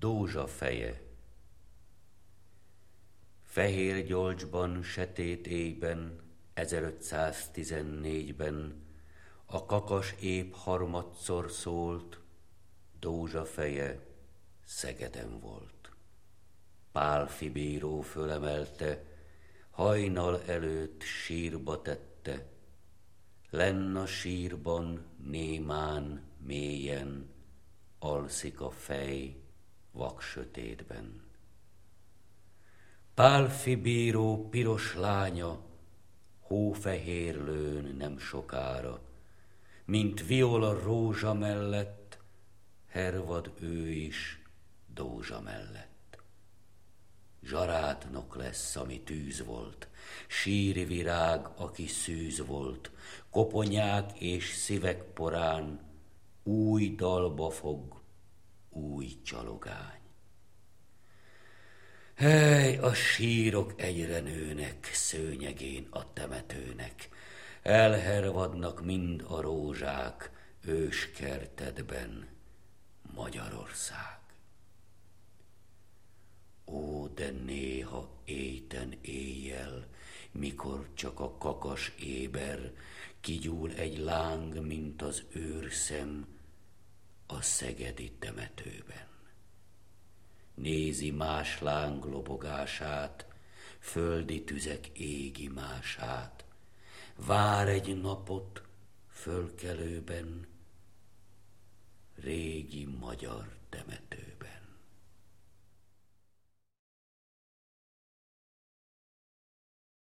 Dózsa feje. Fehér Gyolcsban, sötét éjben, 1514-ben a kakas épp harmadszor szólt, Dózsa feje Szegeden volt. Pálffy bíró fölemelte, hajnal előtt sírba tette, lenn a sírban némán, mélyen alszik a fej vaksötétben. Pálffy bíró piros lánya hófehérlőn nem sokára, mint viola rózsa mellett, hervad ő is Dózsa mellett. Zsarátnok lesz, ami tűz volt, síri virág, aki szűz volt, koponyák és szívek porán új dalba fog, új csalogány. Hely, a sírok egyre nőnek szőnyegén a temetőnek, elhervadnak mind a rózsák őskertedben, Magyarország. Ó, de néha éjten éjjel, mikor csak a kakas éber, kigyúl egy láng, mint az őrszem a szegedi temetőben. Nézi más láng lobogását, földi tüzek égimását, vár egy napot fölkelőben, régi magyar temetőben.